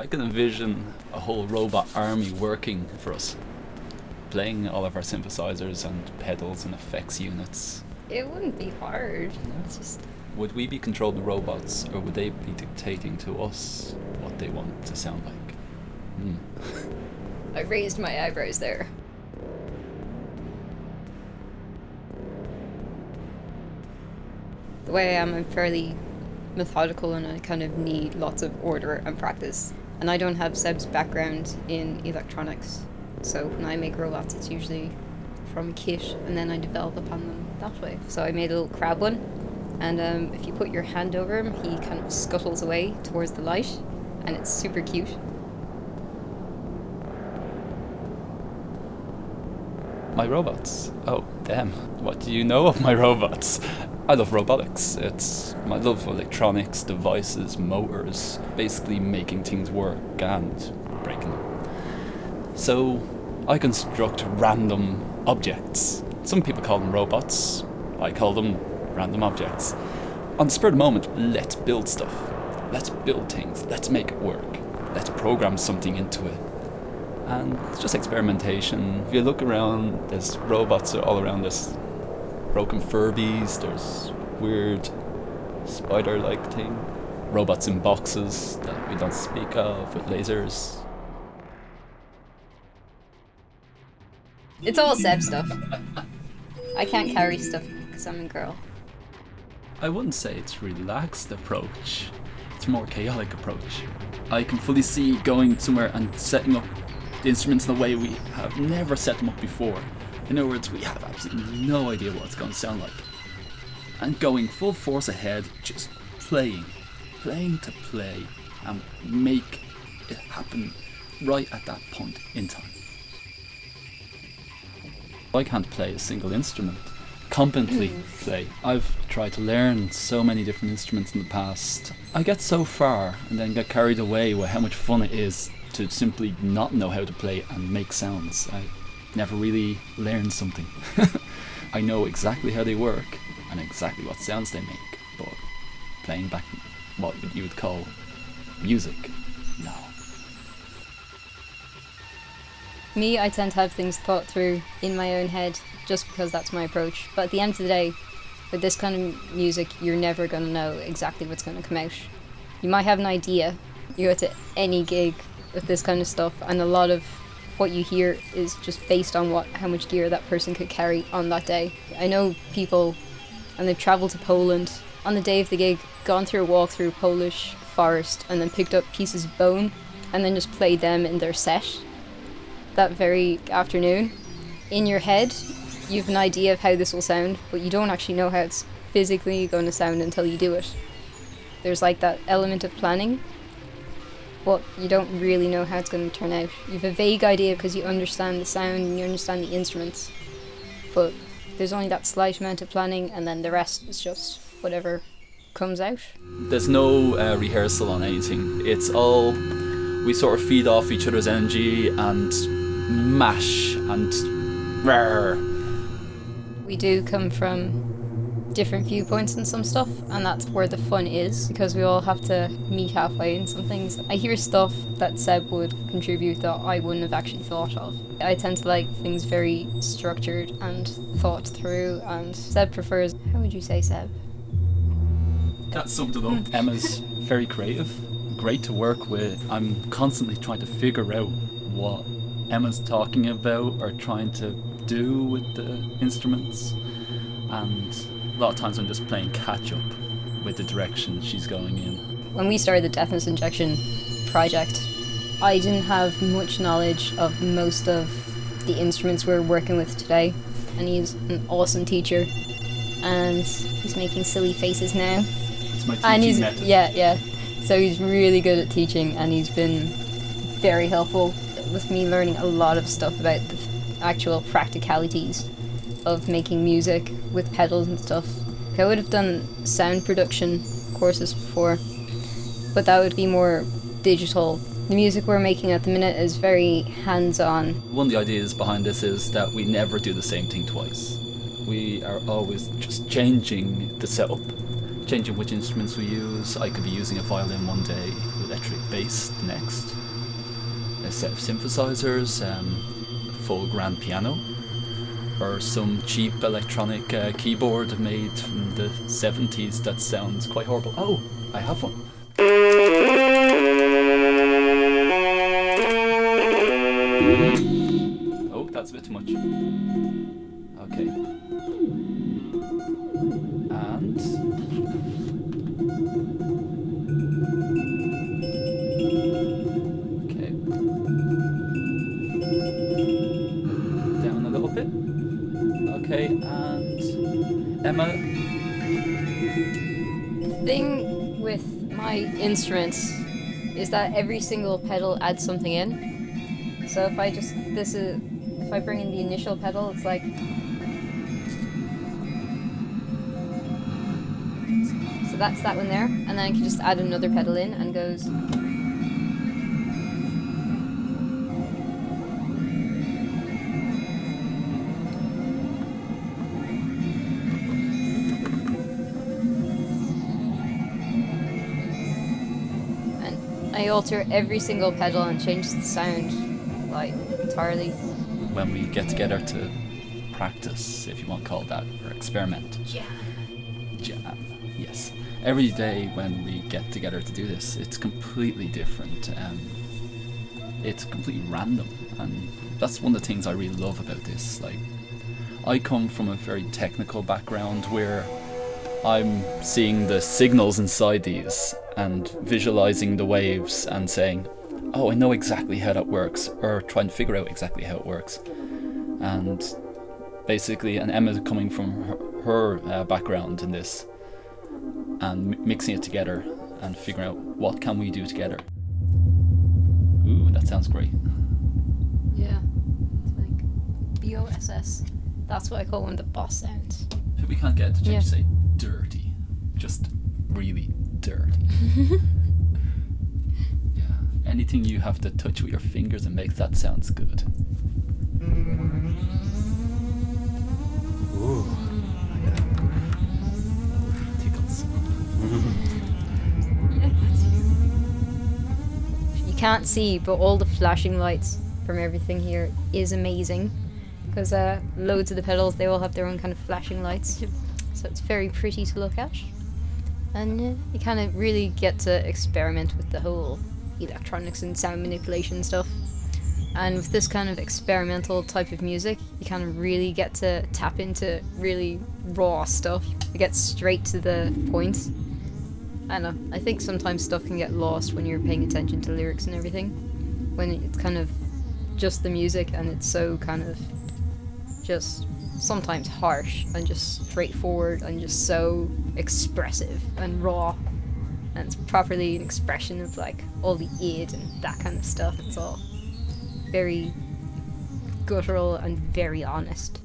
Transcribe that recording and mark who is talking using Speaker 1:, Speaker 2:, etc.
Speaker 1: I can envision a whole robot army working for us, playing all of our synthesizers and pedals and effects units.
Speaker 2: It wouldn't be hard. It's just...
Speaker 1: Would we be controlling the robots, or would they be dictating to us what they want to sound like?
Speaker 2: I raised my eyebrows there. The way I am, I'm fairly methodical and I kind of need lots of order and practice. And I don't have Seb's background in electronics, so when I make robots it's usually from a kit and then I develop upon them that way. So I made a little crab one, and if you put your hand over him he kind of scuttles away towards the light and it's super cute.
Speaker 1: My robots? Oh, damn. What do you know of my robots? I love robotics. It's my love of electronics, devices, motors, basically making things work and breaking them. So, I construct random objects. Some people call them robots. I call them random objects. On the spur of the moment, let's build stuff. Let's build things. Let's make it work. Let's program something into it. And it's just experimentation. If you look around, there's robots all around. There's broken Furbies, there's weird spider-like thing, robots in boxes that we don't speak of with lasers.
Speaker 2: It's all Seb stuff. I can't carry stuff because I'm a girl.
Speaker 1: I wouldn't say it's a relaxed approach. It's a more chaotic approach. I can fully see going somewhere and setting up the instruments in a way we have never set them up before. In other words, we have absolutely no idea what it's going to sound like. And going full force ahead, just playing to play, and make it happen right at that point in time. I can't play a single instrument. Competently play. I've tried to learn so many different instruments in the past. I get so far and then get carried away with how much fun it is to simply not know how to play and make sounds. I never really learned something. I know exactly how they work and exactly what sounds they make, but playing back what you would call music, no.
Speaker 2: Me, I tend to have things thought through in my own head just because that's my approach. But at the end of the day, with this kind of music, you're never going to know exactly what's going to come out. You might have an idea. You go to any gig with this kind of stuff, and a lot of what you hear is just based on how much gear that person could carry on that day. I know people, and they've travelled to Poland on the day of the gig, gone through a walk through Polish forest, and then picked up pieces of bone, and then just played them in their set that very afternoon. In your head, you have an idea of how this will sound, but you don't actually know how it's physically going to sound until you do it. There's like that element of planning, but you don't really know how it's going to turn out. You have a vague idea because you understand the sound and you understand the instruments, but there's only that slight amount of planning, and then the rest is just whatever comes out.
Speaker 1: There's no rehearsal on anything. It's all, we sort of feed off each other's energy and mash and rawr.
Speaker 2: We do come from different viewpoints in some stuff, and that's where the fun is, because we all have to meet halfway in some things. I hear stuff that Seb would contribute that I wouldn't have actually thought of. I tend to like things very structured and thought through, and Seb prefers... How would you say, Seb?
Speaker 1: That summed it up. Emma's very creative, great to work with. I'm constantly trying to figure out what Emma's talking about or trying to do with the instruments, and a lot of times I'm just playing catch up with the direction she's going in.
Speaker 2: When we started the Deafness Injection project, I didn't have much knowledge of most of the instruments we're working with today, and he's an awesome teacher, and he's making silly faces now.
Speaker 1: It's my teaching method.
Speaker 2: Yeah. So he's really good at teaching, and he's been very helpful with me learning a lot of stuff about the actual practicalities of making music with pedals and stuff. I would have done sound production courses before, but that would be more digital. The music we're making at the minute is very hands-on.
Speaker 1: One of the ideas behind this is that we never do the same thing twice. We are always just changing the setup, changing which instruments we use. I could be using a violin one day, electric bass the next, a set of synthesizers, a full grand piano, or some cheap electronic keyboard made from the 70s that sounds quite horrible. Oh, I have one. Oh, that's a bit too much. Okay. And okay. Down a little bit. Okay, and Emma.
Speaker 2: The thing with my instruments is that every single pedal adds something in. So if I bring in the initial pedal, it's like, so that's that one there, and then I can just add another pedal in and goes. And I alter every single pedal and change the sound like entirely.
Speaker 1: When we get together to practice, if you want to call it that, or experiment. Jam, yes. Every day when we get together to do this, it's completely different. It's completely random, and that's one of the things I really love about this. Like, I come from a very technical background where I'm seeing the signals inside these and visualizing the waves and saying, oh, I know exactly how that works, or trying to figure out exactly how it works. And basically, and Emma coming from her background in this, and mixing it together and figuring out what can we do together. Ooh, that sounds great.
Speaker 2: Yeah, it's like BOSS. That's what I call one of the boss sounds.
Speaker 1: We can't get it to change,
Speaker 2: Yeah.
Speaker 1: say dirty, just really dirty. Yeah, anything you have to touch with your fingers and make that sounds good. Ooh, tickles.
Speaker 2: You can't see, but all the flashing lights from everything here is amazing. Because loads of the pedals, they all have their own kind of flashing lights. So it's very pretty to look at. And you kind of really get to experiment with the whole electronics and sound manipulation stuff. And with this kind of experimental type of music, you kind of really get to tap into really raw stuff. It gets straight to the point. I don't know, I think sometimes stuff can get lost when you're paying attention to lyrics and everything. When it's kind of just the music and it's so kind of just sometimes harsh and just straightforward and just so expressive and raw. And it's properly an expression of like all the id and that kind of stuff. It's all very guttural and very honest.